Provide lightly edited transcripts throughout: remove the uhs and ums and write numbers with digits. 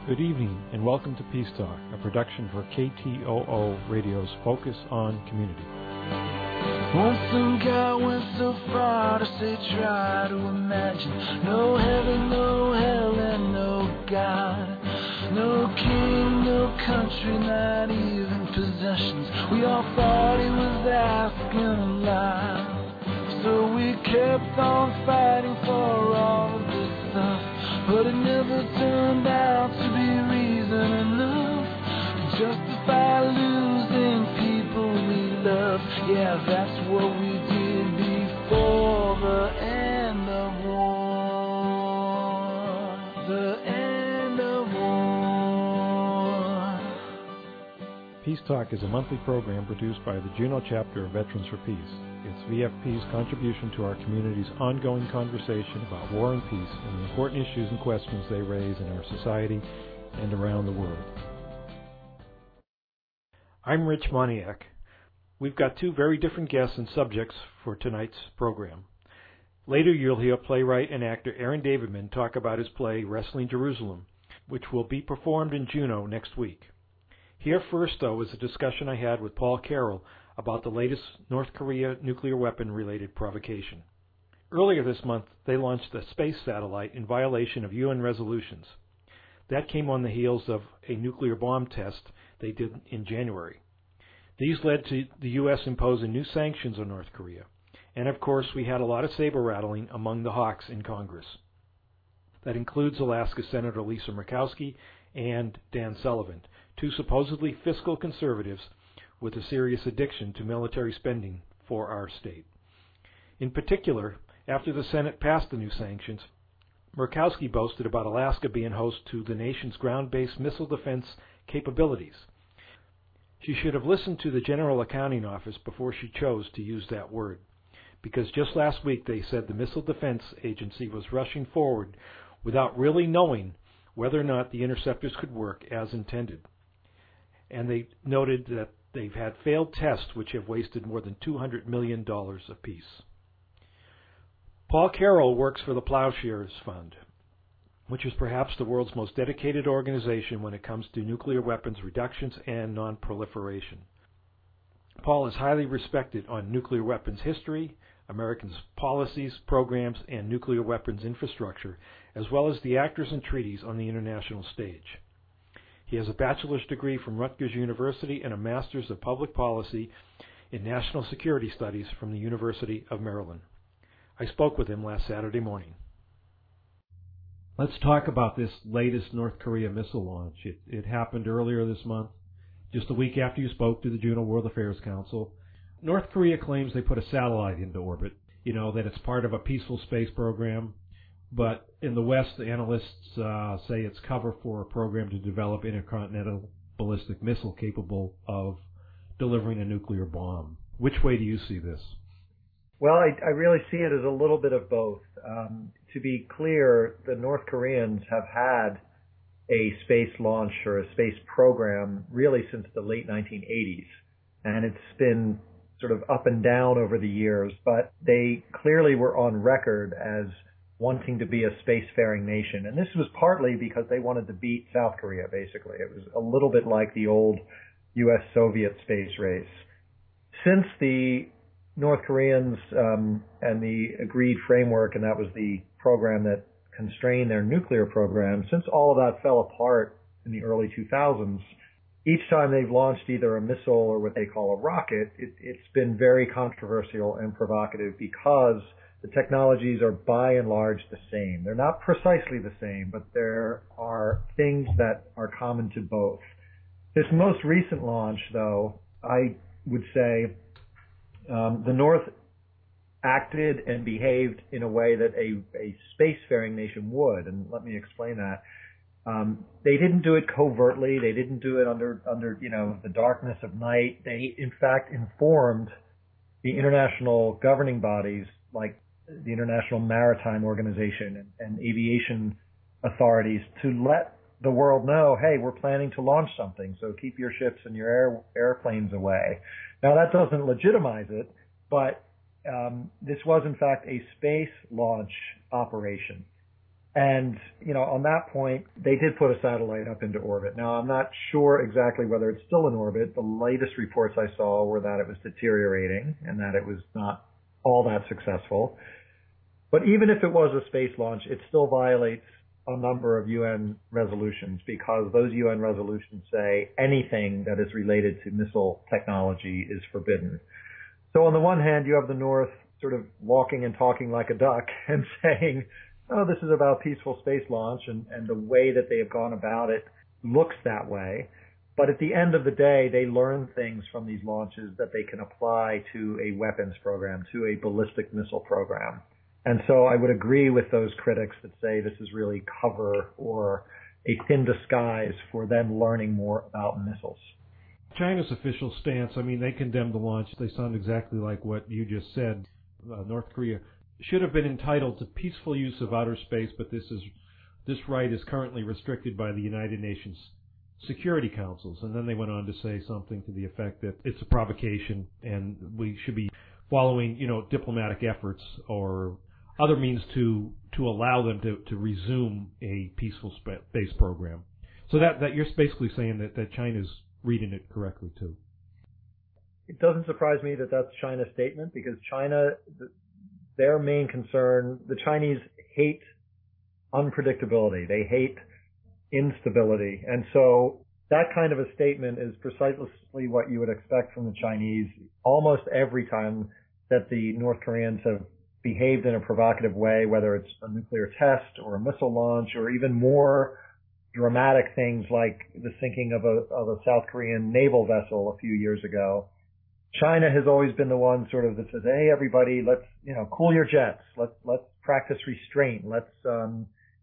Good evening and welcome to Peace Talk, a production for KTOO Radio's Focus on Community. Once some guy went so far to say try to imagine no heaven, no hell, and no God. No king, no country, not even possessions. We all thought he was asking a lot. So we kept on fighting for all of this stuff. But it never turned out to be reason enough to justify losing people we love. Yeah, that's what we did before the end of war. The end of war. Peace Talk is a monthly program produced by the Juneau chapter of Veterans for Peace. It's VFP's contribution to our community's ongoing conversation about war and peace and the important issues and questions they raise in our society and around the world. I'm Rich Moniak. We've got two very different guests and subjects for tonight's program. Later you'll hear playwright and actor Aaron Davidman talk about his play Wrestling Jerusalem, which will be performed in Juneau next week. Here first, though, is a discussion I had with Paul Carroll about the latest North Korea nuclear weapon-related provocation. Earlier this month, they launched a space satellite in violation of UN resolutions. That came on the heels of a nuclear bomb test they did in January. These led to the U.S. imposing new sanctions on North Korea. And of course, we had a lot of saber-rattling among the hawks in Congress. That includes Alaska Senator Lisa Murkowski and Dan Sullivan, two supposedly fiscal conservatives with a serious addiction to military spending for our state. In particular, after the Senate passed the new sanctions, Murkowski boasted about Alaska being host to the nation's ground-based missile defense capabilities. She should have listened to the General Accounting Office before she chose to use that word, because just last week they said the Missile Defense Agency was rushing forward without really knowing whether or not the interceptors could work as intended. And they noted that they've had failed tests which have wasted more than $200 million apiece. Paul Carroll works for the Plowshares Fund, which is perhaps the world's most dedicated organization when it comes to nuclear weapons reductions and non-proliferation. Paul is highly respected on nuclear weapons history, Americans' policies, programs, and nuclear weapons infrastructure, as well as the actors and treaties on the international stage. He has a bachelor's degree from Rutgers University and a master's of public policy in national security studies from the University of Maryland. I spoke with him last Saturday morning. Let's talk about this latest North Korea missile launch. It happened earlier this month, just a week after you spoke to the Juneau World Affairs Council. North Korea claims they put a satellite into orbit, that it's part of a peaceful space program. But in the West, the analysts say it's cover for a program to develop intercontinental ballistic missile capable of delivering a nuclear bomb. Which way do you see this? Well, I really see it as a little bit of both. To be clear, the North Koreans have had a space launch or a space program really since the late 1980s. And it's been sort of up and down over the years, but they clearly were on record as wanting to be a spacefaring nation. And this was partly because they wanted to beat South Korea, basically. It was a little bit like the old U.S.-Soviet space race. Since the North Koreans and the agreed framework, and that was the program that constrained their nuclear program, since all of that fell apart in the early 2000s, each time they've launched either a missile or what they call a rocket, it's been very controversial and provocative because the technologies are by and large the same. They're not precisely the same, but there are things that are common to both. This most recent launch, though, I would say the North acted and behaved in a way that a spacefaring nation would, and let me explain that. They didn't do it covertly. They didn't do it under the darkness of night. They, in fact, informed the international governing bodies like the International Maritime Organization and aviation authorities to let the world know, hey, we're planning to launch something, so keep your ships and your airplanes away. Now, that doesn't legitimize it, but this was, in fact, a space launch operation. And, on that point, they did put a satellite up into orbit. Now, I'm not sure exactly whether it's still in orbit. The latest reports I saw were that it was deteriorating and that it was not all that successful. But even if it was a space launch, it still violates a number of UN resolutions, because those UN resolutions say anything that is related to missile technology is forbidden. So on the one hand, you have the North sort of walking and talking like a duck and saying, oh, this is about peaceful space launch, and the way that they have gone about it looks that way. But at the end of the day, they learn things from these launches that they can apply to a weapons program, to a ballistic missile program. And so I would agree with those critics that say this is really cover or a thin disguise for them learning more about missiles. China's official stance, they condemned the launch. They sound exactly like what you just said. North Korea should have been entitled to peaceful use of outer space, but this right is currently restricted by the United Nations Security Councils. And then they went on to say something to the effect that it's a provocation and we should be following, diplomatic efforts or other means to allow them to resume a peaceful space program. So that you're basically saying that China's reading it correctly too. It doesn't surprise me that that's China's statement, because China, their main concern, the Chinese hate unpredictability. They hate instability. And so that kind of a statement is precisely what you would expect from the Chinese almost every time that the North Koreans have behaved in a provocative way, whether it's a nuclear test or a missile launch or even more dramatic things like the sinking of a South Korean naval vessel a few years ago. China has always been the one sort of that says, hey, everybody, let's, cool your jets. Let's practice restraint. Let's, on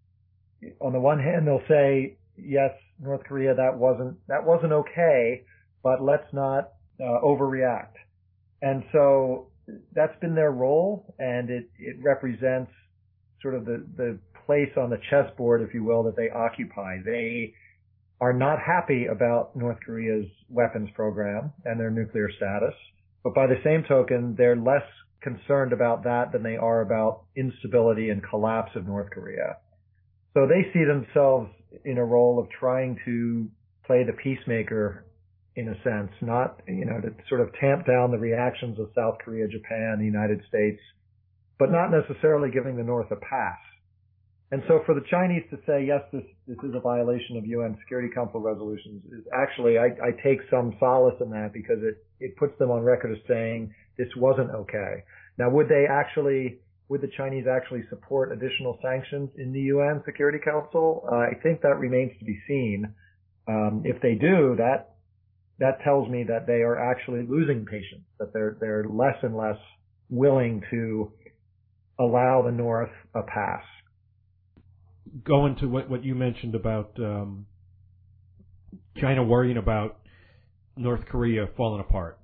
the one hand, they'll say, yes, North Korea, that wasn't okay, but let's not overreact. And so that's been their role, and it represents sort of the place on the chessboard, if you will, that they occupy. They are not happy about North Korea's weapons program and their nuclear status, but by the same token, they're less concerned about that than they are about instability and collapse of North Korea. So they see themselves in a role of trying to play the peacemaker, in a sense, not, to sort of tamp down the reactions of South Korea, Japan, the United States, but not necessarily giving the North a pass. And so for the Chinese to say, yes, this is a violation of UN Security Council resolutions, is actually, I take some solace in that, because it puts them on record as saying this wasn't okay. Now, would the Chinese actually support additional sanctions in the UN Security Council? I think that remains to be seen. If they do, that tells me that they are actually losing patience, that they're less and less willing to allow the North a pass. Going to what you mentioned about China worrying about North Korea falling apart.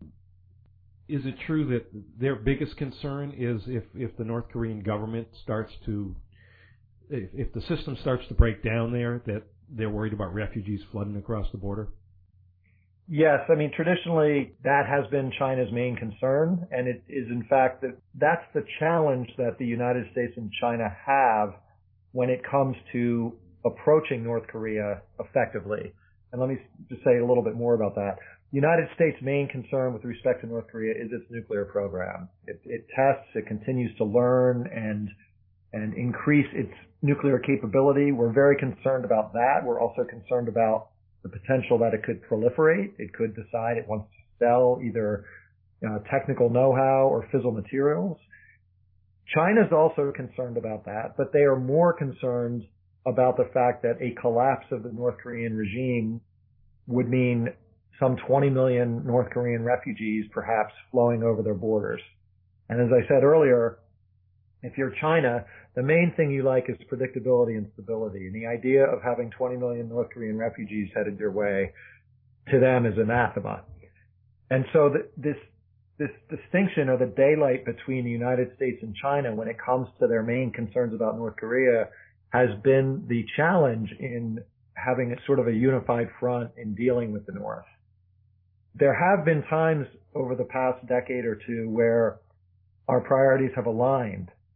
Is it true that their biggest concern is if the North Korean government if the system starts to break down there, that they're worried about refugees flooding across the border? Yes, traditionally that has been China's main concern, and it is in fact that's the challenge that the United States and China have when it comes to approaching North Korea effectively. And let me just say a little bit more about that. The United States' main concern with respect to North Korea is its nuclear program. It tests, it continues to learn and increase its nuclear capability. We're very concerned about that. We're also concerned about the potential that it could proliferate. It could decide it wants to sell either technical know-how or fissile materials. China's also concerned about that, but they are more concerned about the fact that a collapse of the North Korean regime would mean some 20 million North Korean refugees perhaps flowing over their borders. And as I said earlier, if you're China, the main thing you like is predictability and stability. And the idea of having 20 million North Korean refugees headed your way to them is anathema. And so this distinction or the daylight between the United States and China when it comes to their main concerns about North Korea has been the challenge in having a sort of a unified front in dealing with the North. There have been times over the past decade or two where our priorities have aligned.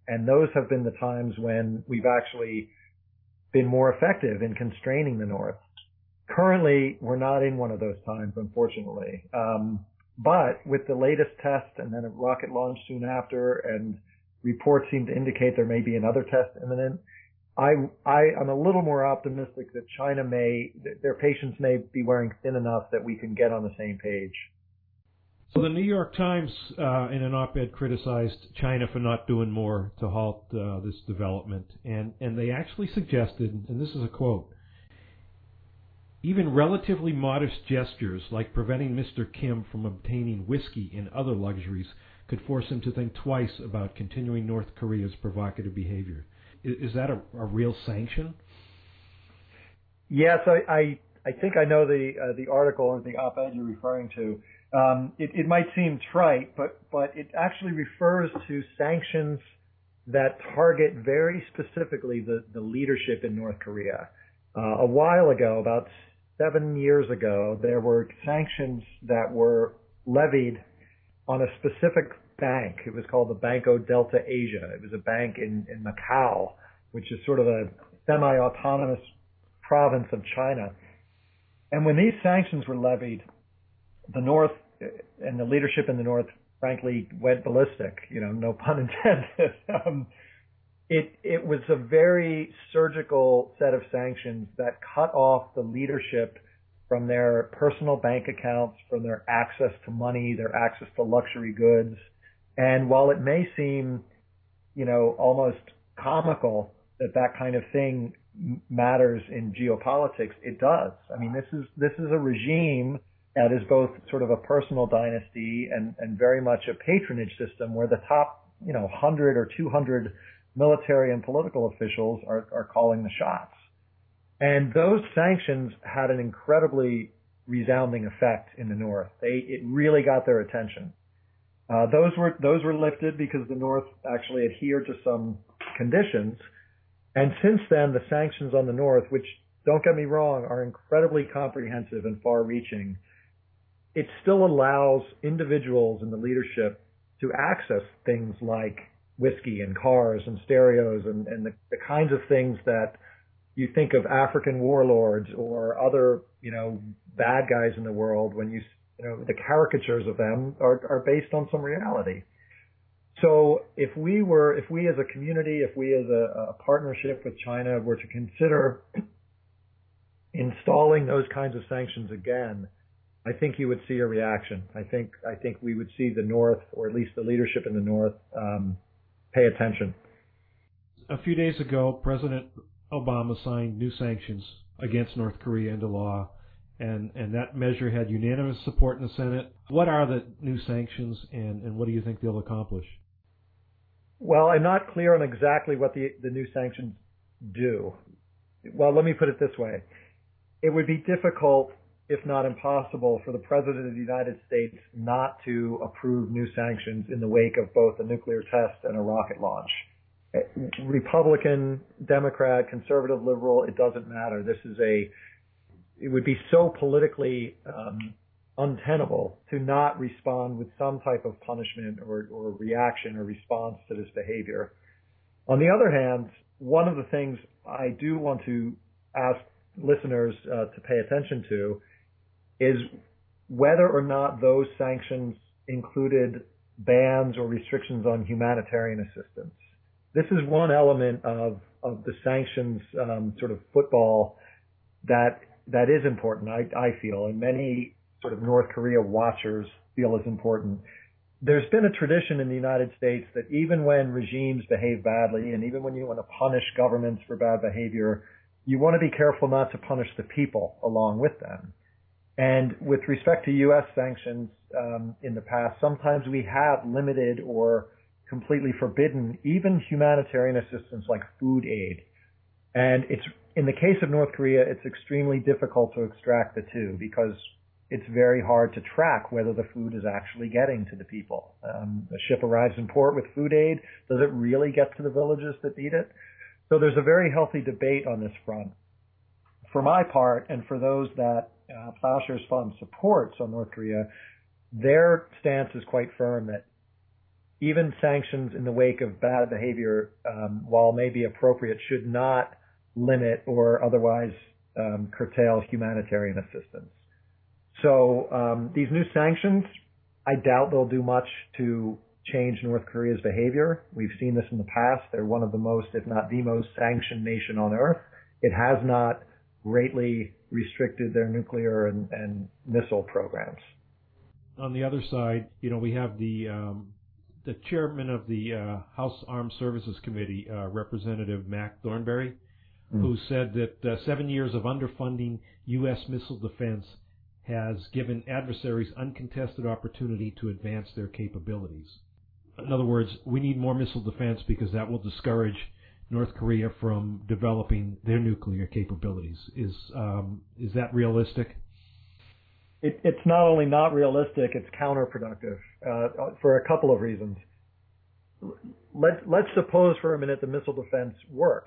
And those have been the times when we've actually been more effective in constraining the North. Currently, we're not in one of those times, unfortunately. But with the latest test and then a rocket launch soon after, and reports seem to indicate there may be another test imminent, I'm a little more optimistic that their patience may be wearing thin enough that we can get on the same page. So the New York Times, in an op-ed, criticized China for not doing more to halt this development, and they actually suggested, and this is a quote, even relatively modest gestures like preventing Mr. Kim from obtaining whiskey and other luxuries could force him to think twice about continuing North Korea's provocative behavior. Is that a real sanction? Yes, I think I know the article and the op-ed you're referring to. It might seem trite, but it actually refers to sanctions that target very specifically the leadership in North Korea. A while ago, about 7 years ago, there were sanctions that were levied on a specific bank. It was called the Banco Delta Asia. It was a bank in Macau, which is sort of a semi-autonomous province of China. And when these sanctions were levied, the North and the leadership in the North, frankly, went ballistic. No pun intended. It was a very surgical set of sanctions that cut off the leadership from their personal bank accounts, from their access to money, their access to luxury goods. And while it may seem, almost comical that kind of thing matters in geopolitics, it does. I mean, this is a regime that is both sort of a personal dynasty and very much a patronage system where the top, 100 or 200 military and political officials are calling the shots. And those sanctions had an incredibly resounding effect in the North. It really got their attention. Those were lifted because the North actually adhered to some conditions. And since then, the sanctions on the North, which, don't get me wrong, are incredibly comprehensive and far-reaching, it still allows individuals in the leadership to access things like whiskey and cars and stereos and the kinds of things that you think of African warlords or other, bad guys in the world when the caricatures of them are based on some reality. So if we as a community, if we as a partnership with China were to consider installing those kinds of sanctions again, I think you would see a reaction. I think we would see the North, or at least the leadership in the North, pay attention. A few days ago, President Obama signed new sanctions against North Korea into law, and that measure had unanimous support in the Senate. What are the new sanctions, and what do you think they'll accomplish? Well, I'm not clear on exactly what the new sanctions do. Well, let me put it this way. It would be difficult, if not impossible, for the President of the United States not to approve new sanctions in the wake of both a nuclear test and a rocket launch. Republican, Democrat, conservative, liberal, it doesn't matter. It would be so politically untenable to not respond with some type of punishment or reaction or response to this behavior. On the other hand, one of the things I do want to ask listeners to pay attention to is whether or not those sanctions included bans or restrictions on humanitarian assistance. This is one element of the sanctions sort of football that is important, I feel, and many sort of North Korea watchers feel is important. There's been a tradition in the United States that even when regimes behave badly, and even when you want to punish governments for bad behavior, you want to be careful not to punish the people along with them. And with respect to U.S. sanctions in the past, sometimes we have limited or completely forbidden even humanitarian assistance like food aid. And in the case of North Korea, it's extremely difficult to extract the two because it's very hard to track whether the food is actually getting to the people. The ship arrives in port with food aid. Does it really get to the villages that need it? So there's a very healthy debate on this front. For my part, and for those that Plowshares Fund supports on North Korea, their stance is quite firm that even sanctions in the wake of bad behavior, while maybe appropriate, should not limit or otherwise curtail humanitarian assistance. So these new sanctions, I doubt they'll do much to change North Korea's behavior. We've seen this in the past. They're one of the most, if not the most, sanctioned nation on earth. It has not greatly restricted their nuclear and missile programs. On the other side, we have the chairman of the House Armed Services Committee, Representative Mac Thornberry, who said that 7 years of underfunding U.S. missile defense has given adversaries uncontested opportunity to advance their capabilities. In other words, we need more missile defense because that will discourage North Korea from developing their nuclear capabilities. Is that realistic? It's not only not realistic, it's counterproductive for a couple of reasons. Let's suppose for a minute the missile defense worked.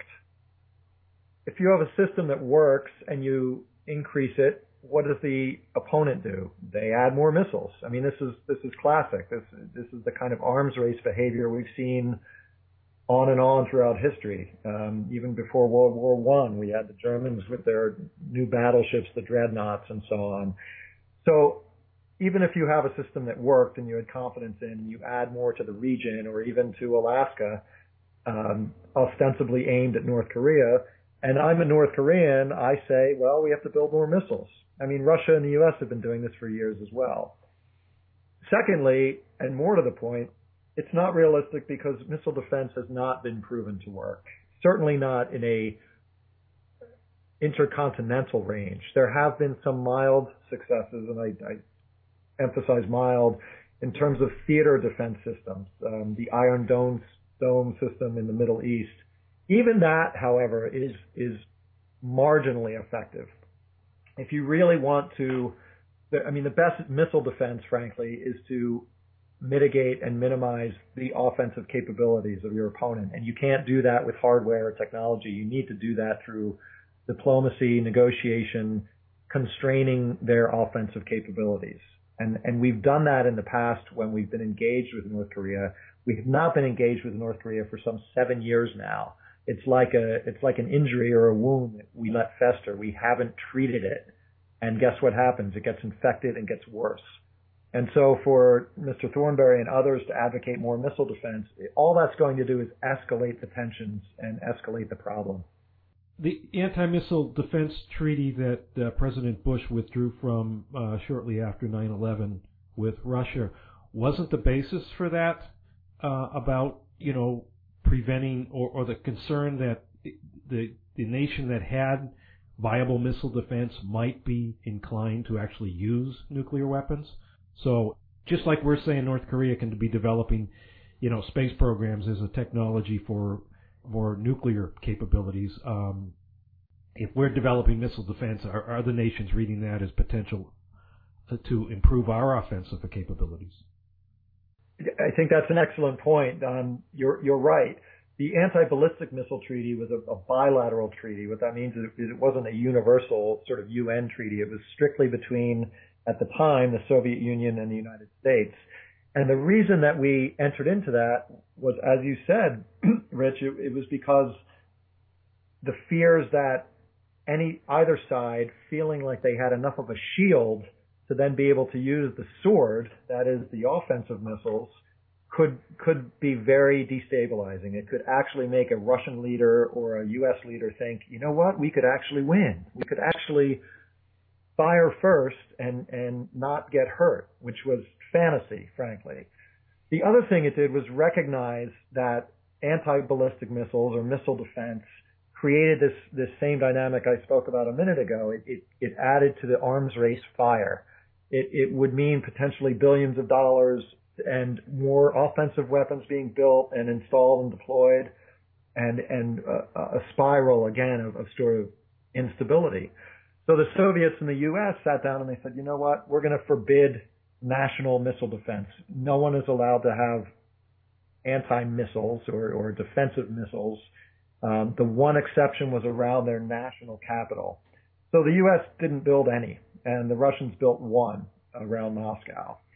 If you have a system that works and you increase it, what does the opponent do? They add more missiles. I mean, this is classic. This is the kind of arms race behavior we've seen on and on throughout history. Even before World War I, we had the Germans with their new battleships, the dreadnoughts, and so on. So even if you have a system that worked and you had confidence in, and you add more to the region or even to Alaska, ostensibly aimed at North Korea, and I'm a North Korean, I say, well, we have to build more missiles. I mean, Russia and the U.S. have been doing this for years as well. Secondly, and more to the point, it's not realistic because missile defense has not been proven to work. Certainly not in a intercontinental range. There have been some mild successes, and I emphasize mild, in terms of theater defense systems, the Iron Dome system in the Middle East. Even that, however, is marginally effective. If you really want to, the best missile defense, frankly, is to mitigate and minimize the offensive capabilities of your opponent. And you can't do that with hardware or technology. You need to do that through diplomacy, negotiation, constraining their offensive capabilities. And we've done that in the past when we've been engaged with North Korea. We have not been engaged with North Korea for some 7 years now. It's like an injury or a wound that we let fester. We haven't treated it. And guess what happens? It gets infected and gets worse. And so for Mr. Thornberry and others to advocate more missile defense, all that's going to do is escalate the tensions and escalate the problem. The anti-missile defense treaty that President Bush withdrew from shortly after 9/11 with Russia wasn't the basis for that about, preventing or the concern that the nation that had viable missile defense might be inclined to actually use nuclear weapons. So just like we're saying North Korea can be developing, space programs as a technology for nuclear capabilities, if we're developing missile defense, are other nations reading that as potential to improve our offensive capabilities? I think that's an excellent point. You're right. The anti-ballistic missile treaty was a bilateral treaty. What that means is it wasn't a universal sort of UN treaty. It was strictly between, at the time, the Soviet Union and the United States. And the reason that we entered into that was, as you said, Rich, it was because the fears that either side, feeling like they had enough of a shield to then be able to use the sword, that is the offensive missiles, could be very destabilizing. It could actually make a Russian leader or a U.S. leader think, you know what, we could actually win. We could actually fire first and not get hurt, which was fantasy, frankly. The other thing it did was recognize that anti-ballistic missiles or missile defense created this same dynamic I spoke about a minute ago. It added to the arms race fire. It would mean potentially billions of dollars and more offensive weapons being built and installed and deployed, and a spiral again of sort of instability. So the Soviets and the U.S. sat down and they said, you know what, we're going to forbid national missile defense. No one is allowed to have anti-missiles or defensive missiles. The one exception was around their national capital. So the U.S. didn't build any, and the Russians built one around Moscow.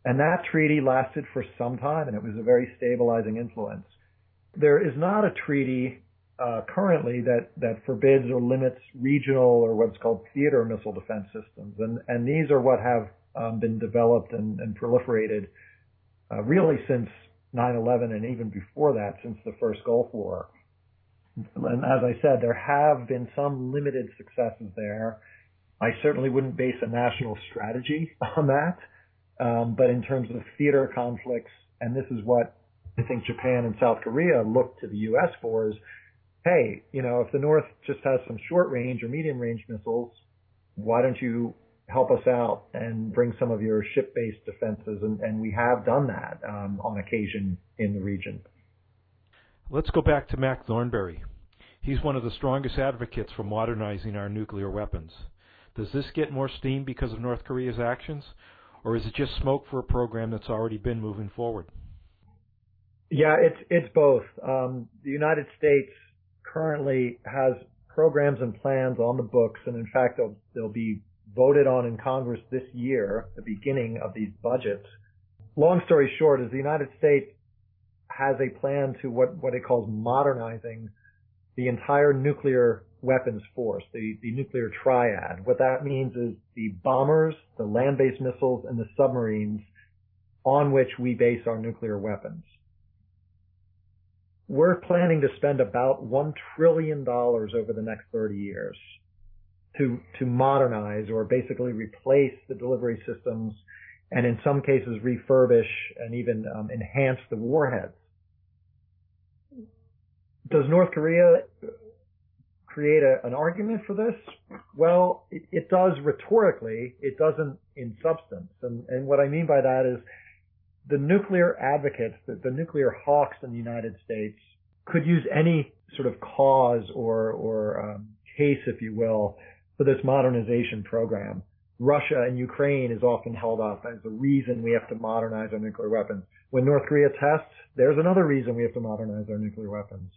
And that treaty lasted for some time, and it was a very stabilizing influence. There is not a treaty currently that forbids or limits regional or what's called theater missile defense systems. And these are what have been developed and proliferated really since 9/11 and even before that, since the first Gulf War. And as I said, there have been some limited successes there. I certainly wouldn't base a national strategy on that. But in terms of theater conflicts, and this is what I think Japan and South Korea look to the U.S. for, is, hey, if the North just has some short range or medium range missiles, why don't you help us out and bring some of your ship-based defenses? And we have done that on occasion in the region. Let's go back to Mac Thornberry. He's one of the strongest advocates for modernizing our nuclear weapons. Does this get more steam because of North Korea's actions? Or is it just smoke for a program that's already been moving forward? Yeah, it's both. The United States currently has programs and plans on the books, and in fact, they'll be voted on in Congress this year, the beginning of these budgets. Long story short is the United States has a plan to what it calls modernizing the entire nuclear weapons force, the nuclear triad. What that means is the bombers, the land-based missiles, and the submarines on which we base our nuclear weapons. We're planning to spend about $1 trillion over the next 30 years to modernize or basically replace the delivery systems and in some cases refurbish and even enhance the warheads. Does North Korea create an argument for this? Well, it does rhetorically. It doesn't in substance. And what I mean by that is the nuclear advocates, the nuclear hawks in the United States could use any sort of cause or case, if you will, for this modernization program. Russia and Ukraine is often held up as a reason we have to modernize our nuclear weapons. When North Korea tests, there's another reason we have to modernize our nuclear weapons.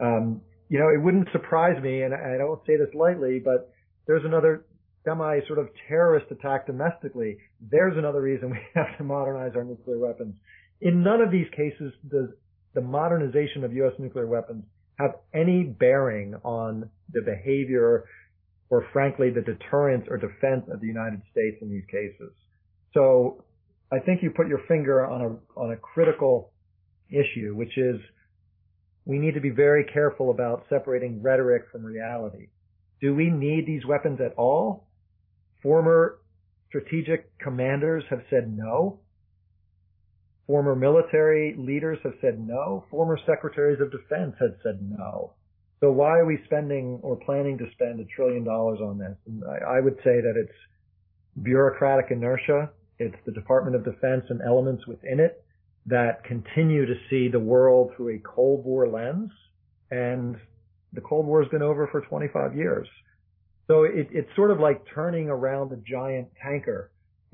It wouldn't surprise me, and I don't say this lightly, but there's another semi sort of terrorist attack domestically. There's another reason we have to modernize our nuclear weapons. In none of these cases does the modernization of U.S. nuclear weapons have any bearing on the behavior or, frankly, the deterrence or defense of the United States in these cases. So I think you put your finger on a critical issue, which is we need to be very careful about separating rhetoric from reality. Do we need these weapons at all? Former strategic commanders have said no. Former military leaders have said no. Former secretaries of defense have said no. So why are we spending or planning to spend $1 trillion on this? And I would say that it's bureaucratic inertia. It's the Department of Defense and elements within it that continue to see the world through a Cold War lens. And the Cold War has been over for 25 years. So it's sort of like turning around a giant tanker.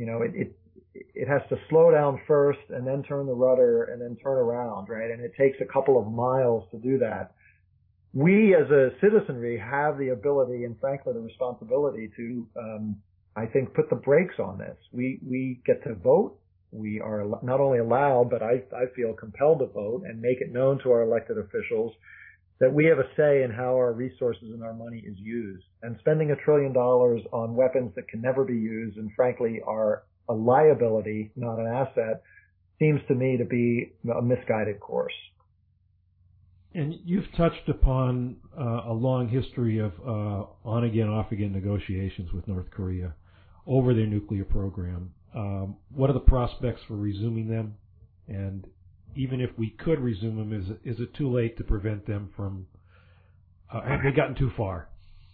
It has to slow down first and then turn the rudder and then turn around, right? And it takes a couple of miles to do that. We as a citizenry have the ability and frankly the responsibility to, I think, put the brakes on this. We get to vote. We are not only allowed, but I feel compelled to vote and make it known to our elected officials that we have a say in how our resources and our money is used. And spending $1 trillion on weapons that can never be used and frankly are a liability, not an asset, seems to me to be a misguided course. And you've touched upon a long history of on-again, off-again negotiations with North Korea over their nuclear program. What are the prospects for resuming them? And even if we could resume them, is it too late to prevent them from, have they gotten too far?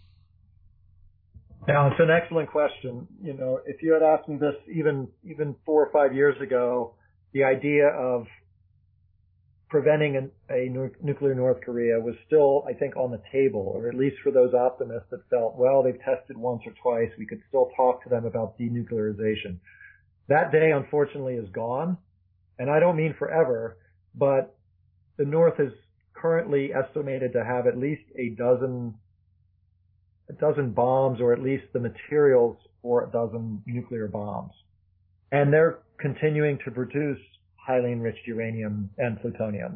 Now, it's an excellent question. If you had asked me this even 4 or 5 years ago, the idea of preventing a nuclear North Korea was still, I think, on the table, or at least for those optimists that felt, well, they've tested once or twice. We could still talk to them about denuclearization. That day, unfortunately, is gone. And I don't mean forever, but the North is currently estimated to have at least a dozen bombs, or at least the materials for a dozen nuclear bombs. and they're continuing to produce highly enriched uranium and plutonium.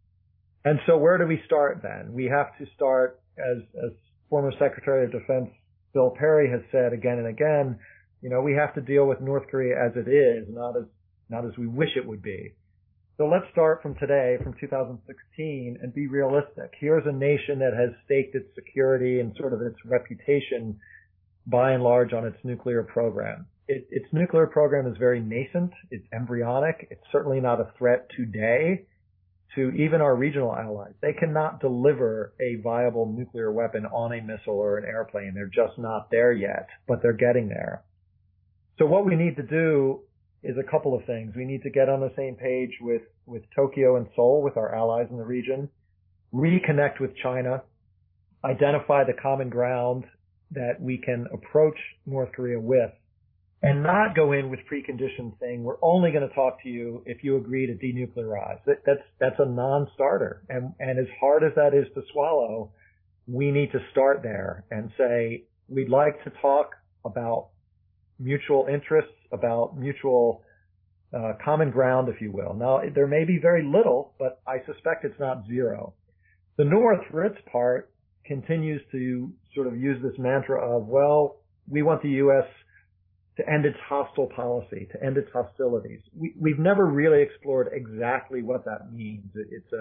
And so where do we start then? We have to start, as former Secretary of Defense Bill Perry has said again and again, we have to deal with North Korea as it is, not as we wish it would be. So let's start from today, from 2016, and be realistic. Here's a nation that has staked its security and sort of its reputation by and large on its nuclear program. Its nuclear program is very nascent. It's embryonic. It's certainly not a threat today to even our regional allies. They cannot deliver a viable nuclear weapon on a missile or an airplane. They're just not there yet, but they're getting there. So what we need to do is a couple of things. We need to get on the same page with Tokyo and Seoul, with our allies in the region, reconnect with China, identify the common ground that we can approach North Korea with, and not go in with preconditions saying we're only going to talk to you if you agree to denuclearize. That's a non-starter. And as hard as that is to swallow, we need to start there and say we'd like to talk about mutual interests, about mutual common ground, if you will. Now, there may be very little, but I suspect it's not zero. The North, for its part, continues to sort of use this mantra of, well, we want the U.S. to end its hostile policy, to end its hostilities. We've never really explored exactly what that means.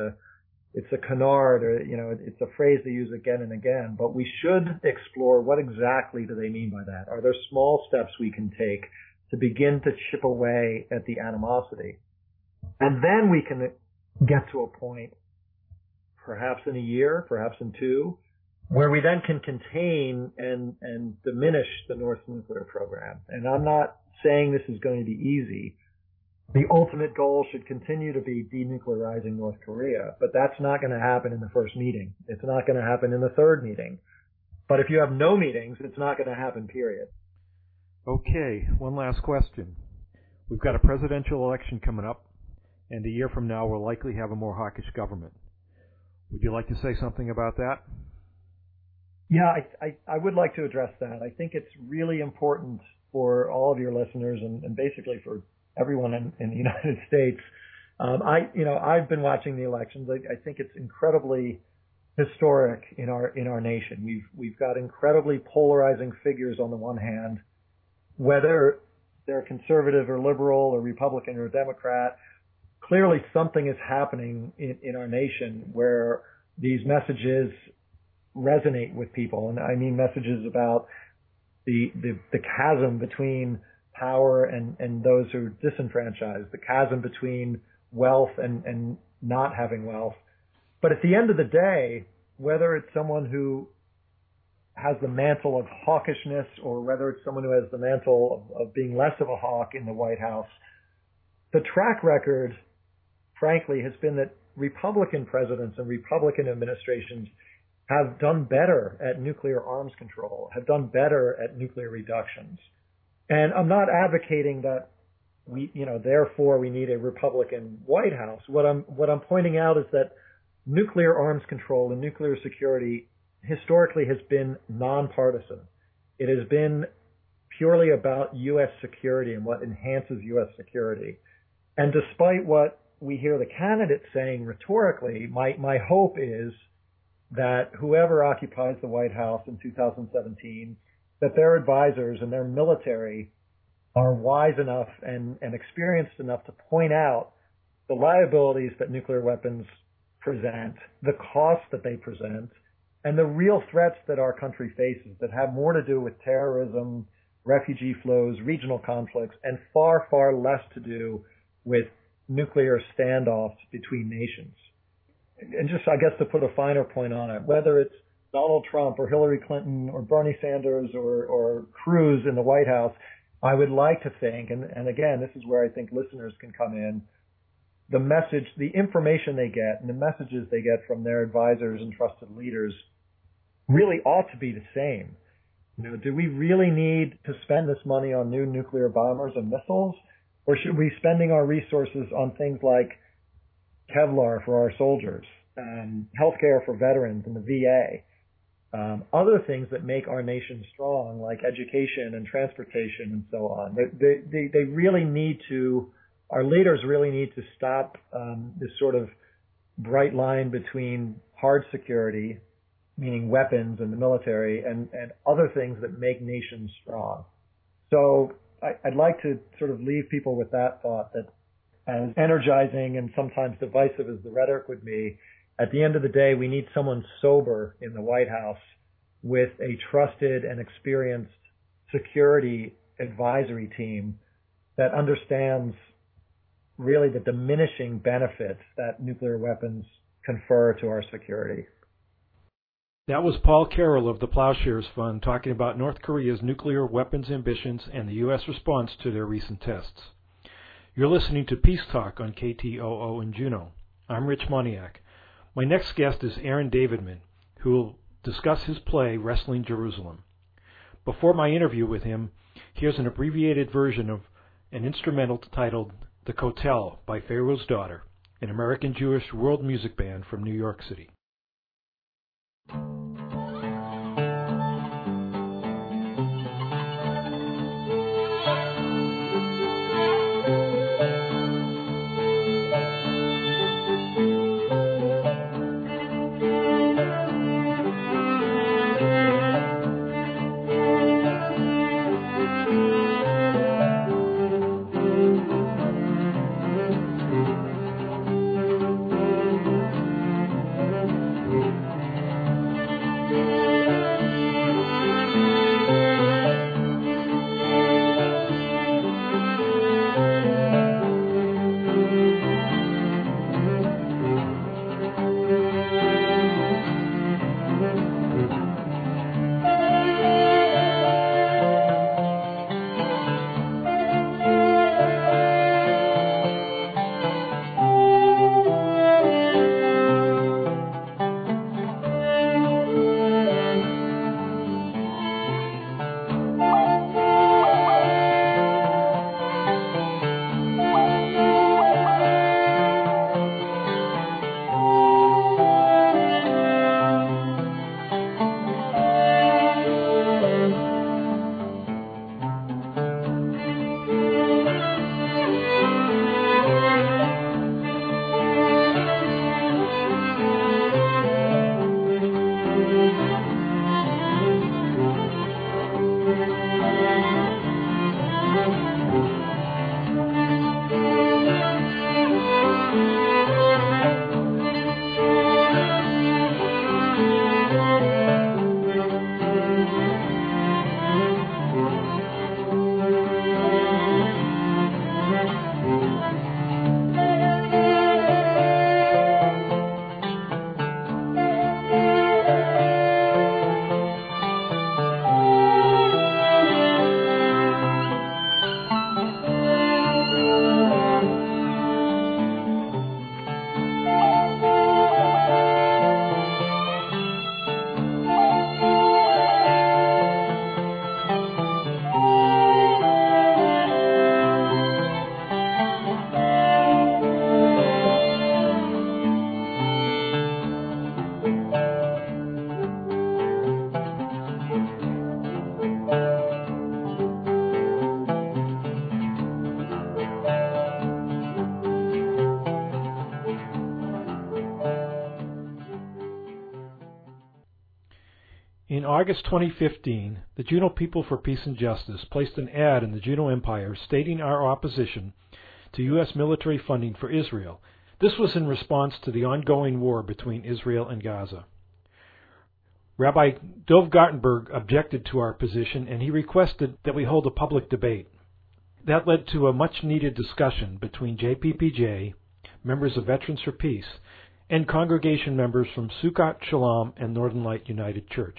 It's a canard, or it's a phrase they use again and again. But we should explore what exactly do they mean by that. Are there small steps we can take to begin to chip away at the animosity, and then we can get to a point, perhaps in a year, perhaps in two, where we then can contain and diminish the North's nuclear program. And I'm not saying this is going to be easy. The ultimate goal should continue to be denuclearizing North Korea, but that's not going to happen in the first meeting. It's not going to happen in the third meeting. But if you have no meetings, it's not going to happen, period. Okay, one last question. We've got a presidential election coming up, and a year from now we'll likely have a more hawkish government. Would you like to say something about that? Yeah, I would like to address that. I think it's really important for all of your listeners and basically for everyone in the United States. I've been watching the elections. I think it's incredibly historic in our nation. We've got incredibly polarizing figures on the one hand, whether they're conservative or liberal or Republican or Democrat. Clearly something is happening in our nation where these messages resonate with people. And I mean messages about the chasm between power and those who are disenfranchised, the chasm between wealth and not having wealth. But at the end of the day, whether it's someone who has the mantle of hawkishness or whether it's someone who has the mantle of being less of a hawk in the White House, the track record, frankly, has been that Republican presidents and Republican administrations have done better at nuclear arms control, have done better at nuclear reductions. And I'm not advocating that therefore we need a Republican White House. What I'm pointing out is that nuclear arms control and nuclear security historically has been nonpartisan. It has been purely about U.S. security and what enhances U.S. security. And despite what we hear the candidates saying rhetorically, my hope is that whoever occupies the White House in 2017, that their advisors and their military are wise enough and experienced enough to point out the liabilities that nuclear weapons present, the costs that they present, and the real threats that our country faces that have more to do with terrorism, refugee flows, regional conflicts, and far, far less to do with nuclear standoffs between nations. And just, I guess, to put a finer point on it, whether it's Donald Trump or Hillary Clinton or Bernie Sanders or Cruz in the White House, I would like to think, and again, this is where I think listeners can come in, the message, the information they get and the messages they get from their advisors and trusted leaders really ought to be the same. Do we really need to spend this money on new nuclear bombers and missiles? Or should we be spending our resources on things like Kevlar for our soldiers, healthcare for veterans and the VA? other things that make our nation strong, like education and transportation and so on. They really need to, our leaders really need to stop this sort of bright line between hard security, meaning weapons and the military, and other things that make nations strong. So I'd like to sort of leave people with that thought, that as energizing and sometimes divisive as the rhetoric would be, at the end of the day, we need someone sober in the White House with a trusted and experienced security advisory team that understands really the diminishing benefits that nuclear weapons confer to our security. That was Paul Carroll of the Plowshares Fund talking about North Korea's nuclear weapons ambitions and the U.S. response to their recent tests. You're listening to Peace Talk on KTOO in Juneau. I'm Rich Moniak. My next guest is Aaron Davidman, who will discuss his play, Wrestling Jerusalem. Before my interview with him, here's an abbreviated version of an instrumental titled The Kotel by Pharaoh's Daughter, an American Jewish world music band from New York City. In August 2015, the Juneau People for Peace and Justice placed an ad in the Juneau Empire stating our opposition to U.S. military funding for Israel. This was in response to the ongoing war between Israel and Gaza. Rabbi Dov Gartenberg objected to our position, and he requested that we hold a public debate. That led to a much-needed discussion between JPPJ, members of Veterans for Peace, and congregation members from Sukkot Shalom and Northern Light United Church.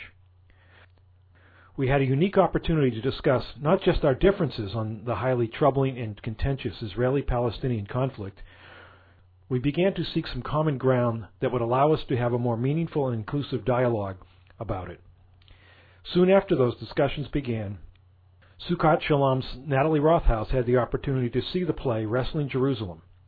We had a unique opportunity to discuss not just our differences on the highly troubling and contentious Israeli-Palestinian conflict. We began to seek some common ground that would allow us to have a more meaningful and inclusive dialogue about it. Soon after those discussions began, Sukkot Shalom's Natalie Rothaus had the opportunity to see the play Wrestling Jerusalem,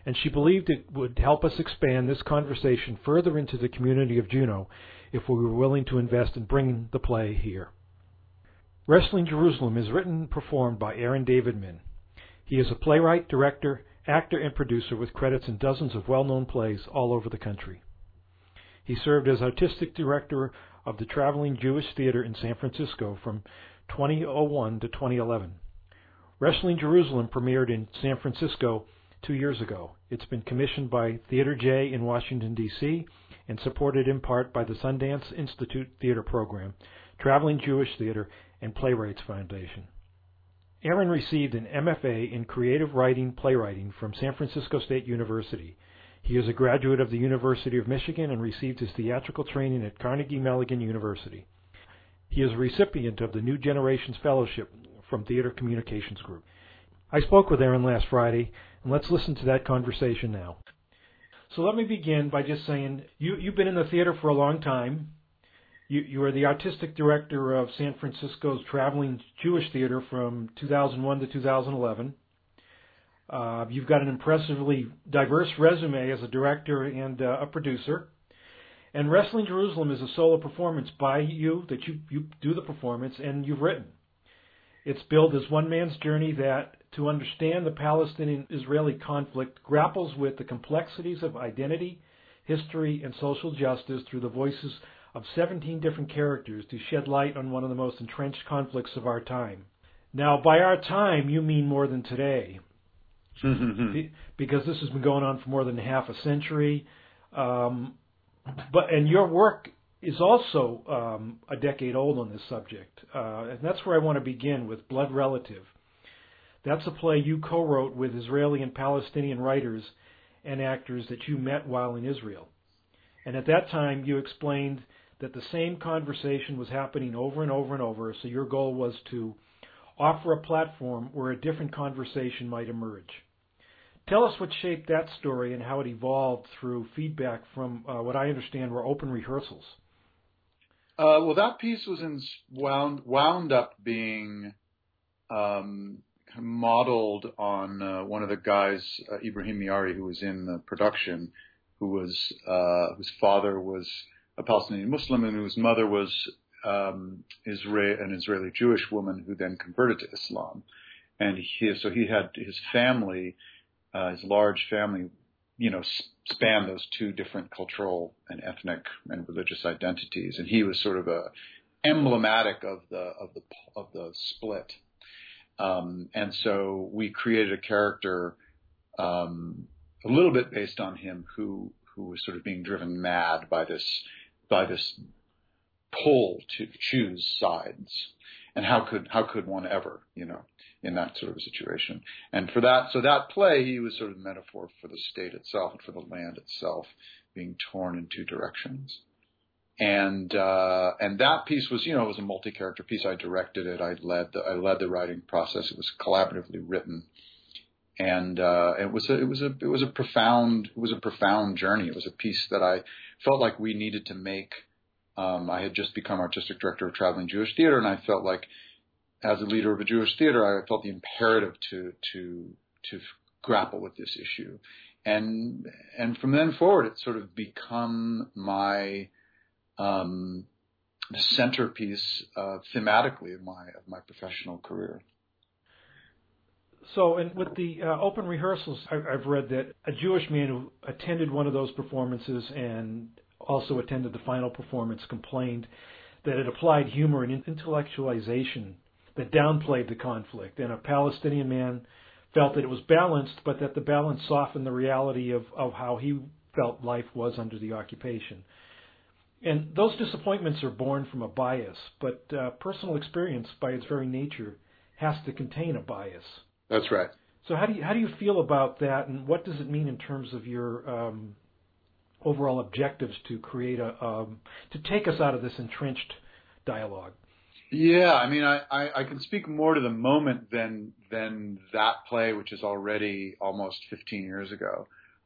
and she believed it would help us expand this conversation further into the community of Juneau if we were willing to invest in bringing the play here. Wrestling Jerusalem is written and performed by Aaron Davidman. He is a playwright, director, actor, and producer with credits in dozens of well-known plays all over the country. He served as artistic director of the Traveling Jewish Theater in San Francisco from 2001 to 2011. Wrestling Jerusalem premiered in San Francisco 2 years ago. It's been commissioned by Theater J in Washington, D.C., and supported in part by the Sundance Institute Theater Program, Traveling Jewish Theater, and Playwrights Foundation. Aaron received an MFA in Creative Writing Playwriting from San Francisco State University. He is a graduate of the University of Michigan and received his theatrical training at Carnegie Mellon University. He is a recipient of the New Generations Fellowship from Theater Communications Group. I spoke with Aaron last Friday, and let's listen to that conversation now. So let me begin by just saying, you've been in the theater for a long time. You are the artistic director of San Francisco's Traveling Jewish Theater from 2001 to 2011. You've got an impressively diverse resume as a director and a producer. And Wrestling Jerusalem is a solo performance by you, that you do the performance, and you've written. It's billed as one man's journey that, to understand the Palestinian-Israeli conflict, grapples with the complexities of identity, history, and social justice through the voices of 17 different characters to shed light on one of the most entrenched conflicts of our time. Now, by our time, you mean more than today, because this has been going on for more than half a century. And your work is also a decade old on this subject, and that's where I want to begin with Blood Relative. That's a play you co-wrote with Israeli and Palestinian writers and actors that you met while in Israel. And at that time, you explained that the same conversation was happening over and over and over, so your goal was to offer a platform where a different conversation might emerge. Tell us what shaped that story and how it evolved through feedback from what I understand were open rehearsals. Well, that piece was wound up being modeled on one of the guys, Ibrahim Miari, who was in the production, whose father was a Palestinian Muslim and whose mother was an Israeli Jewish woman who then converted to Islam. And so he had his family, his large family, spanned those two different cultural and ethnic and religious identities, and he was sort of emblematic of the split. And so we created a character a little bit based on him, who was sort of being driven mad by this pull to choose sides. And how could one ever, in that sort of a situation? And for that, so that play, he was sort of a metaphor for the state itself and for the land itself being torn in two directions. And that piece was, it was a multi-character piece. I directed it. I led the writing process. It was collaboratively written, and it was a profound journey. It was a piece that I felt like we needed to make. I had just become artistic director of Traveling Jewish Theater, and I felt like, as a leader of a Jewish theater, I felt the imperative to grapple with this issue, and from then forward, it's sort of become my centerpiece thematically of my professional career. So, and with the open rehearsals, I've read that a Jewish man who attended one of those performances and also attended the final performance complained that it applied humor and intellectualization that downplayed the conflict, and a Palestinian man felt that it was balanced, but that the balance softened the reality of how he felt life was under the occupation. And those disappointments are born from a bias, but personal experience, by its very nature, has to contain a bias. That's right. So how do you feel about that, and what does it mean in terms of your overall objectives to create to take us out of this entrenched dialogue? Yeah, I mean, I can speak more to the moment than that play, which is already almost 15 years ago.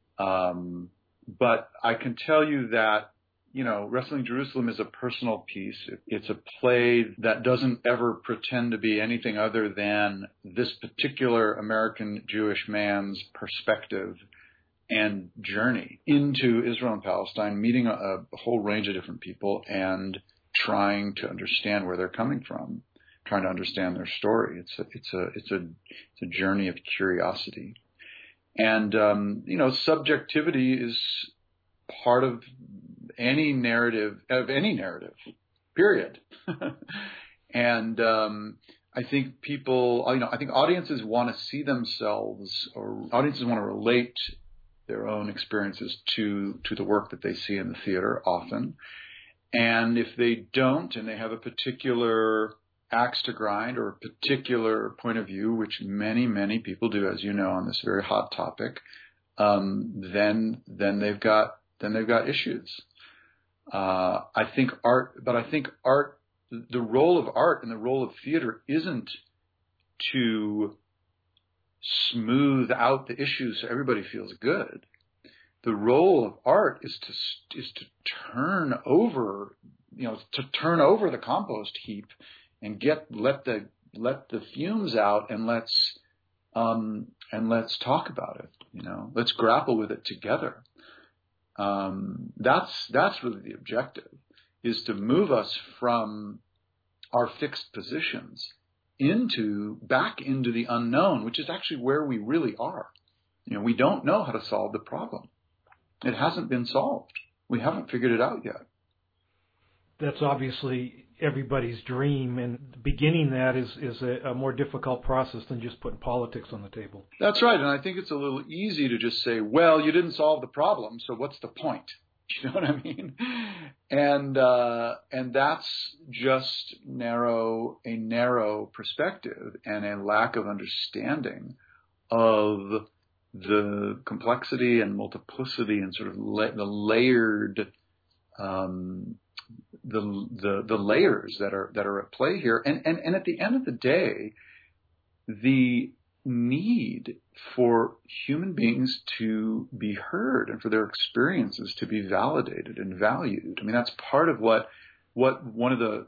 But I can tell you that, Wrestling Jerusalem is a personal piece. It's a play that doesn't ever pretend to be anything other than this particular American Jewish man's perspective and journey into Israel and Palestine, meeting a whole range of different people and trying to understand where they're coming from, trying to understand their story. It's a journey of curiosity. And, subjectivity is part of any narrative, period. And I think I think audiences want to see themselves, or audiences want to relate their own experiences to the work that they see in the theater often. And if they don't, and they have a particular axe to grind or a particular point of view, which many, many people do, as you know, on this very hot topic, then they've got issues. I think art, the role of art and the role of theater isn't to smooth out the issues so everybody feels good. The role of art is to turn over the compost heap and let the fumes out, and let's talk about it. Let's grapple with it together. That's really the objective, is to move us from our fixed positions back into the unknown, which is actually where we really are. We don't know how to solve the problem. It hasn't been solved. We haven't figured it out yet. That's obviously everybody's dream, and beginning that is a more difficult process than just putting politics on the table. That's right, and I think it's a little easy to just say, well, you didn't solve the problem, so what's the point? You know what I mean? And that's just a narrow perspective and a lack of understanding of the complexity and multiplicity and sort of the layered the layers that are at play here. And at the end of the day, the need for human beings to be heard and for their experiences to be validated and valued. I mean, that's part of what one of the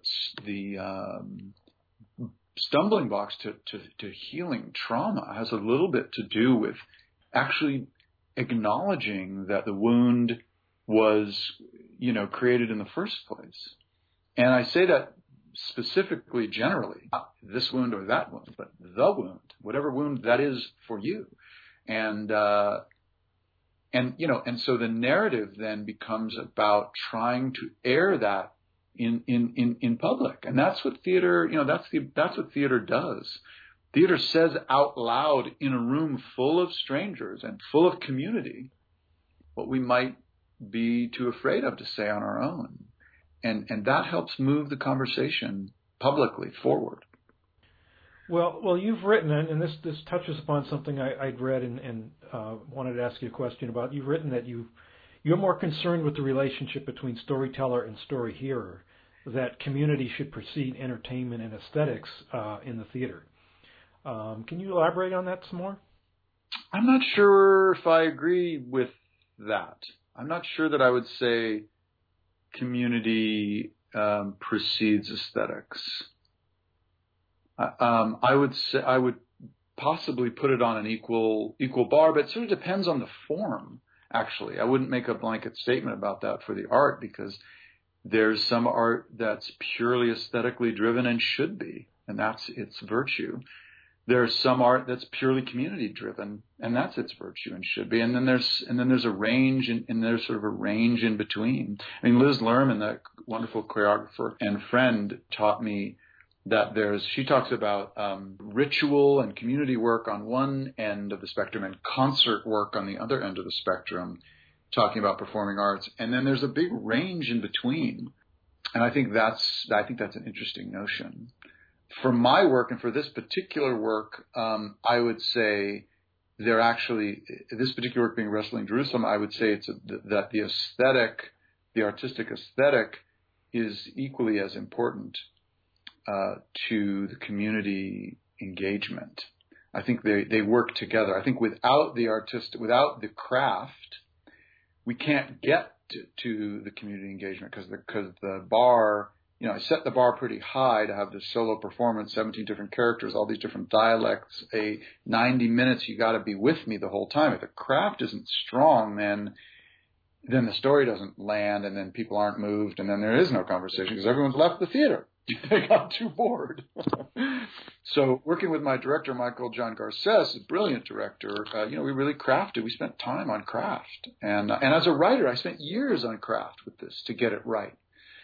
stumbling blocks to healing trauma has a little bit to do with actually acknowledging that the wound was, created in the first place. And I say that specifically, generally, not this wound or that wound, but the wound, whatever wound that is for you. And so the narrative then becomes about trying to air that in public. And that's what theater, that's what theater does. Theater says out loud in a room full of strangers and full of community what we might be too afraid of to say on our own. And that helps move the conversation publicly forward. Well, you've written, and this touches upon something I'd read and wanted to ask you a question about. You've written that you're more concerned with the relationship between storyteller and story hearer, that community should precede entertainment and aesthetics in the theater. Can you elaborate on that some more? I'm not sure if I agree with that. I'm not sure that I would say community precedes aesthetics. I would possibly put it on an equal bar, but it sort of depends on the form. Actually, I wouldn't make a blanket statement about that for the art, because there's some art that's purely aesthetically driven and should be, and that's its virtue. There's some art that's purely community driven, and that's its virtue and should be. And then there's a range, and there's sort of a range in between. I mean, Liz Lerman, the wonderful choreographer and friend, taught me that she talks about ritual and community work on one end of the spectrum and concert work on the other end of the spectrum, talking about performing arts. And then there's a big range in between. And I think that's an interesting notion. For my work and for this particular work, I would say this particular work being Wrestling Jerusalem, I would say that the artistic aesthetic is equally as important to the community engagement. I think they work together. I think without the craft, we can't get to the community engagement, because the bar I set the bar pretty high to have this solo performance, 17 different characters, all these different dialects, 90 minutes, you got to be with me the whole time. If the craft isn't strong, then the story doesn't land, and then people aren't moved, and then there is no conversation because everyone's left the theater. They got too bored. So working with my director, Michael John Garces, a brilliant director, we really crafted. We spent time on craft. And as a writer, I spent years on craft with this to get it right.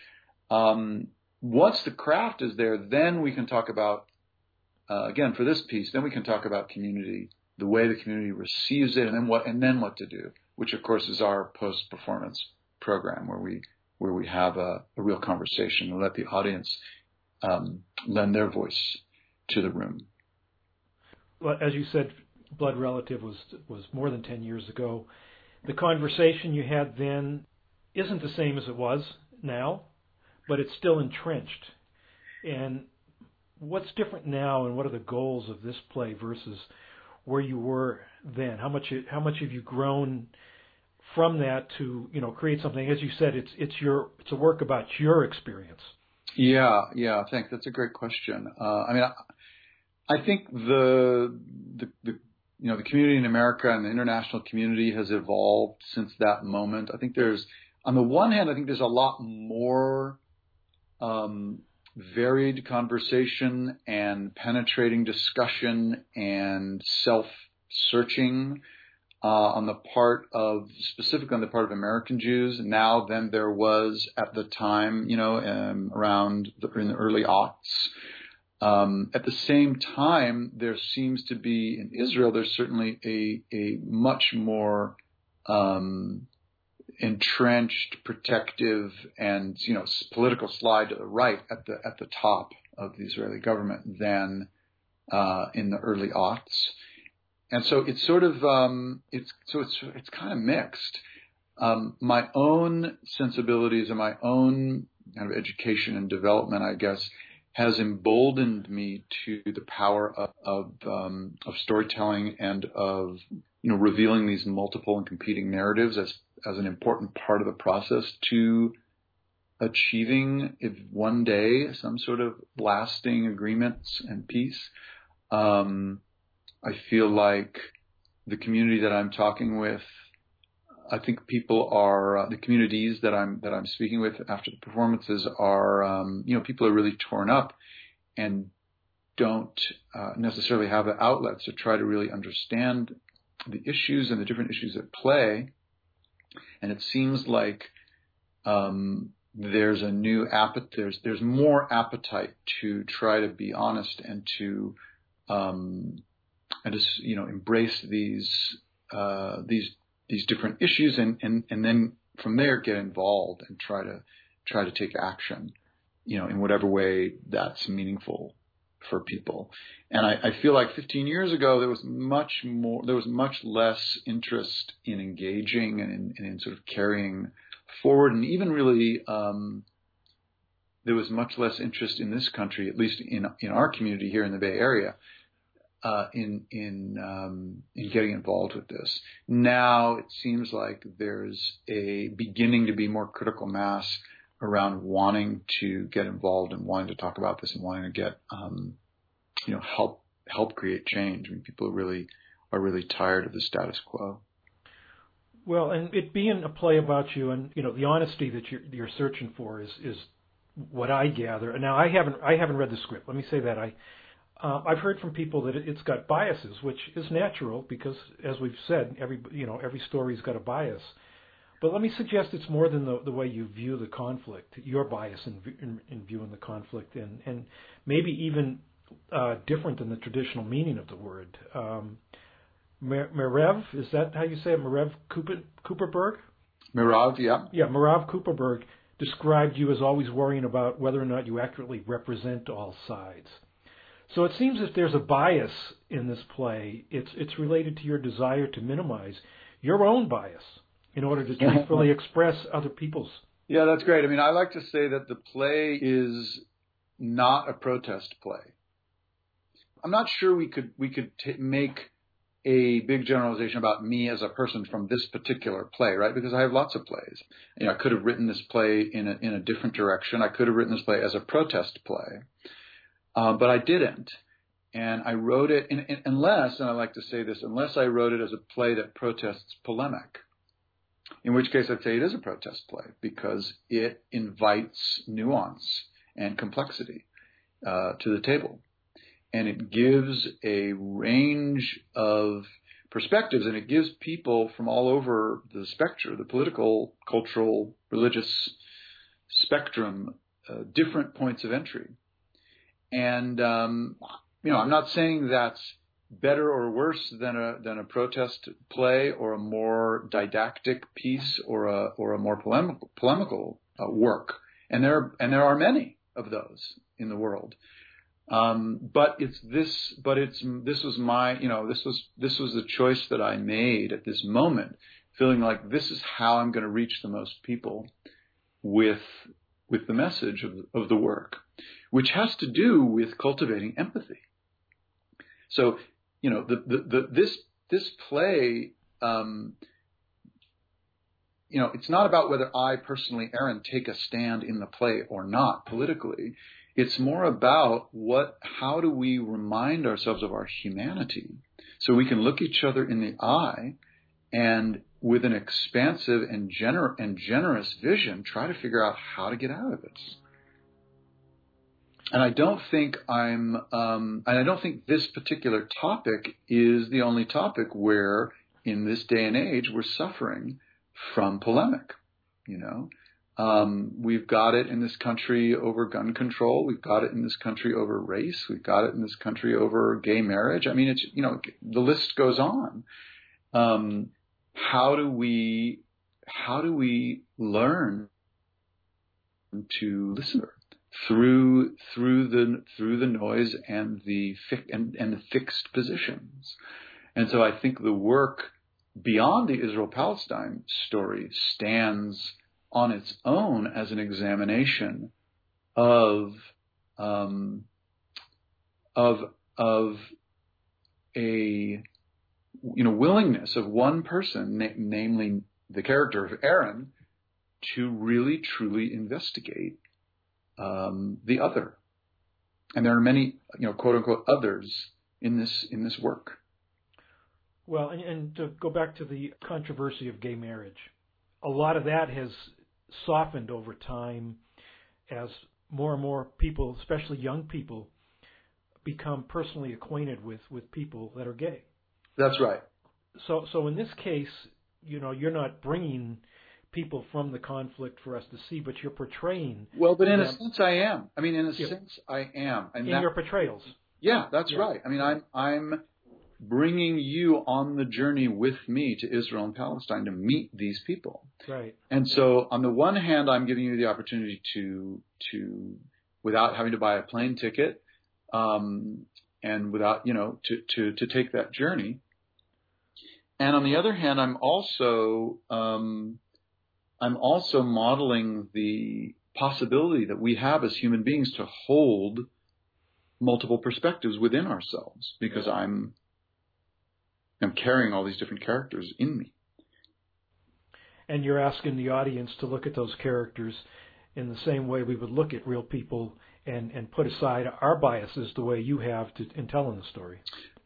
Once the craft is there, then we can talk about, again, for this piece, then we can talk about community, the way the community receives it, and then what to do, which of course is our post-performance program where we have a real conversation and let the audience lend their voice to the room. Well, as you said, Blood Relative was more than 10 years ago. The conversation you had then isn't the same as it was now, but it's still entrenched. And what's different now, and what are the goals of this play versus where you were then? How much have you grown from that to create something? As you said, it's a work about your experience. Yeah, thanks. That's a great question. I think the community in America and the international community has evolved since that moment. I think on the one hand, there's a lot more varied conversation and penetrating discussion and self-searching specifically on the part of American Jews now than there was at the time, in the early aughts. At the same time, there seems to be in Israel, there's certainly a much more entrenched, protective, and political slide to the right at the top of the Israeli government than in the early aughts. And so it's sort of it's kind of mixed. My own sensibilities and my own kind of education and development, I guess, has emboldened me to the power of storytelling and of revealing these multiple and competing narratives as an important part of the process to achieving, if one day, some sort of lasting agreements and peace. I feel like the community that I'm talking with, I think people are the communities that I'm speaking with after the performances are people are really torn up and don't necessarily have the outlets to try to really understand the issues and the different issues at play. And it seems like there's a new there's more appetite to try to be honest and to embrace these different issues and then from there get involved and try to take action, in whatever way that's meaningful for people. And I feel like 15 years ago there was much less interest in engaging and in sort of carrying forward, and even really there was much less interest in this country, at least in our community here in the Bay Area, in getting involved with this. Now it seems like there's a beginning to be more critical mass around wanting to get involved and wanting to talk about this and wanting to get help create change. I mean, people are really tired of the status quo. Well, and it being a play about you, and the honesty that you're searching for is what I gather. Now, I haven't read the script. Let me say that I've heard from people that it's got biases, which is natural because, as we've said, every story's got a bias. But let me suggest it's more than the way you view the conflict, your bias in viewing the conflict, and maybe even different than the traditional meaning of the word. Merav, is that how you say it? Merav Cooperberg? Merav, yeah. Yeah, Merav Cooperberg described you as always worrying about whether or not you accurately represent all sides. So it seems that there's a bias in this play. It's related to your desire to minimize your own bias in order to truthfully express other people's. Yeah, that's great. I mean, I like to say that the play is not a protest play. I'm not sure we could make a big generalization about me as a person from this particular play, right? Because I have lots of plays. I could have written this play in a different direction. I could have written this play as a protest play, but I didn't. And I wrote it unless, and I like to say this, unless I wrote it as a play that protests polemic, in which case I'd say it is a protest play because it invites nuance and complexity to the table. And it gives a range of perspectives, and it gives people from all over the spectrum, the political, cultural, religious spectrum, different points of entry. And I'm not saying that's better or worse than a protest play or a more didactic piece or a more polemical work. And there are many of those in the world. But this was my, this was the choice that I made at this moment, feeling like this is how I'm going to reach the most people with the message of the work, which has to do with cultivating empathy. So, this play, it's not about whether I personally, Aaron, take a stand in the play or not politically. It's more about how do we remind ourselves of our humanity so we can look each other in the eye and with an expansive and generous vision, try to figure out how to get out of this. And I don't think this particular topic is the only topic where in this day and age we're suffering from polemic, We've got it in this country over gun control. We've got it in this country over race. We've got it in this country over gay marriage. I mean, it's, the list goes on. How do we learn to listen through the noise and the fixed positions? And so I think the work beyond the Israel-Palestine story stands on its own as an examination of a willingness of one person, namely the character of Aaron, to really truly investigate the other. And there are many, quote unquote others in this work. Well, and to go back to the controversy of gay marriage, a lot of that has softened over time as more and more people, especially young people, become personally acquainted with people that are gay. That's right. So in this case, you're not bringing people from the conflict for us to see, but you're portraying. Well, but in a sense, I am. I mean, in a sense, I am. And your portrayals. Yeah, that's right. I mean, I'm bringing you on the journey with me to Israel and Palestine to meet these people. Right. And so on the one hand, I'm giving you the opportunity to without having to buy a plane ticket, and without, to take that journey. And on the other hand, I'm also modeling the possibility that we have as human beings to hold multiple perspectives within ourselves, because I'm carrying all these different characters in me. And you're asking the audience to look at those characters in the same way we would look at real people and put aside our biases the way you have in telling the story.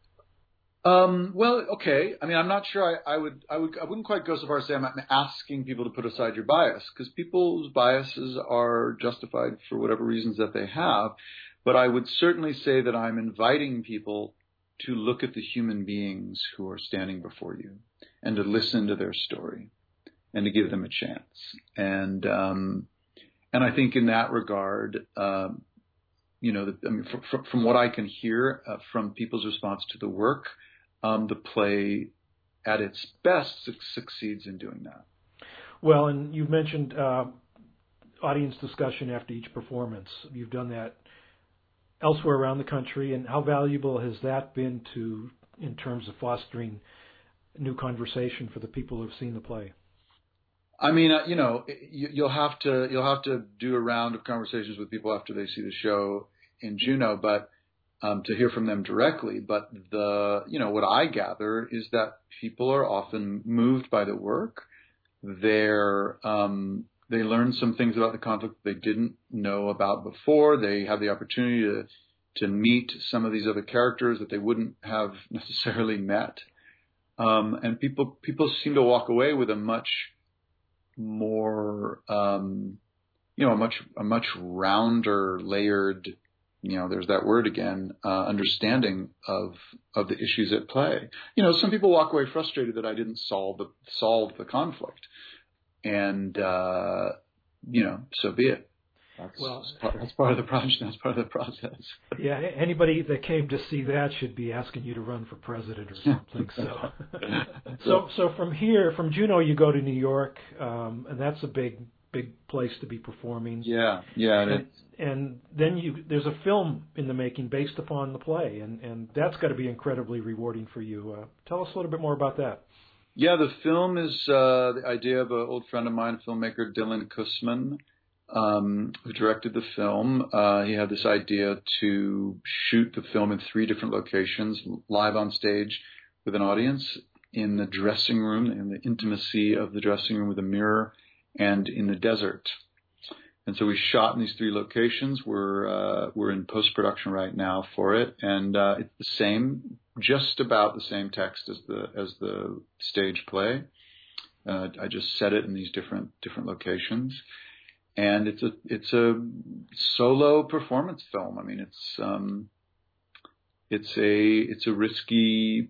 Well, okay. I mean, I'm not sure I wouldn't quite go so far as to say I'm asking people to put aside your bias, because people's biases are justified for whatever reasons that they have. But I would certainly say that I'm inviting people to look at the human beings who are standing before you and to listen to their story and to give them a chance. And I think in that regard, from what I can hear from people's response to the work, the play at its best succeeds in doing that. Well, and you've mentioned audience discussion after each performance. You've done that elsewhere around the country, and how valuable has that been in terms of fostering new conversation for the people who have seen the play? I mean, you'll have to do a round of conversations with people after they see the show in Juneau, but to hear from them directly. But what I gather is that people are often moved by the work. They learn some things about the conflict they didn't know about before. They have the opportunity to meet some of these other characters that they wouldn't have necessarily met. And people seem to walk away with a much more, a much rounder, layered, there's that word again, understanding of the issues at play. Some people walk away frustrated that I didn't solve the conflict. And, so be it. That's part of the project. That's part of the process. Yeah, anybody that came to see that should be asking you to run for president or something. So from here, from Juneau, you go to New York, and that's a big place to be performing. Yeah. And then there's a film in the making based upon the play, and that's got to be incredibly rewarding for you. Tell us a little bit more about that. Yeah, the film is the idea of an old friend of mine, filmmaker Dylan Kussman, who directed the film. He had this idea to shoot the film in 3 different locations, live on stage with an audience, in the dressing room, in the intimacy of the dressing room with a mirror, and in the desert. And so we shot in these 3 locations. We're in post-production right now for it, and it's the same, just about the same text as the stage play. I just set it in these different locations, and it's a solo performance film. I mean, it's a risky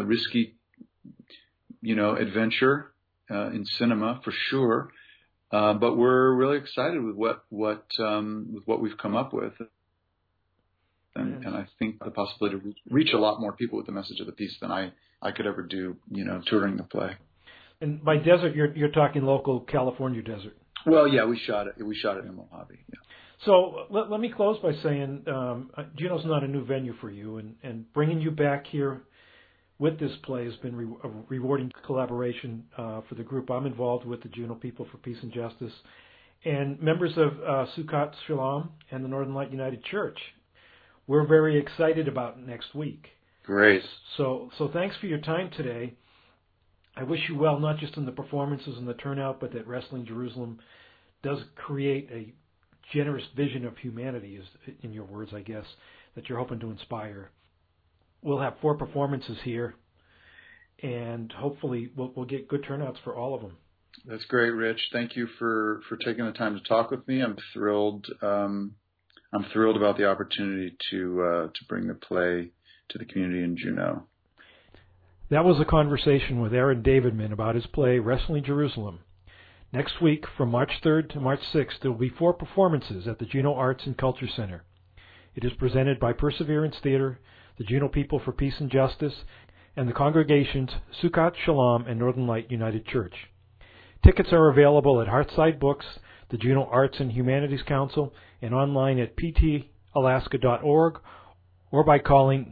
adventure in cinema for sure. But we're really excited with what we've come up with, and I think the possibility to reach a lot more people with the message of the piece than I could ever do, touring the play. And by desert, you're talking local California desert. Well, yeah, we shot it in Mojave. Yeah. So let me close by saying Juneau's not a new venue for you, and bringing you back here with this play has been a rewarding collaboration for the group I'm involved with, the Juneau People for Peace and Justice, and members of Sukkot Shalom and the Northern Light United Church. We're very excited about next week. Great. So thanks for your time today. I wish you well, not just in the performances and the turnout, but that Wrestling Jerusalem does create a generous vision of humanity, is in your words, I guess, that you're hoping to inspire. We'll have 4 performances here, and hopefully we'll get good turnouts for all of them. That's great, Rich. Thank you for taking the time to talk with me. I'm thrilled. I'm thrilled about the opportunity to bring the play to the community in Juneau. That was a conversation with Aaron Davidman about his play Wrestling Jerusalem. Next week, from March 3rd to March 6th, there will be 4 performances at the Juneau Arts and Culture Center. It is presented by Perseverance Theater, the Juneau People for Peace and Justice, and the congregations Sukkot Shalom and Northern Light United Church. Tickets are available at Heartside Books, the Juneau Arts and Humanities Council, and online at ptalaska.org or by calling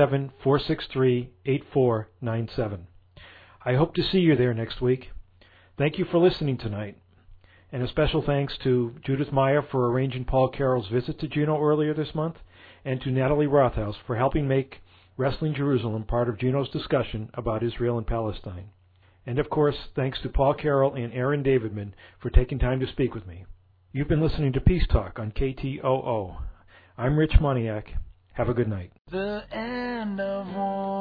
907-463-8497. I hope to see you there next week. Thank you for listening tonight. And a special thanks to Judith Meyer for arranging Paul Carroll's visit to Juneau earlier this month, and to Natalie Rothaus for helping make Wrestling Jerusalem part of Juneau's discussion about Israel and Palestine. And of course, thanks to Paul Carroll and Aaron Davidman for taking time to speak with me. You've been listening to Peace Talk on KTOO. I'm Rich Moniak. Have a good night. The end of war.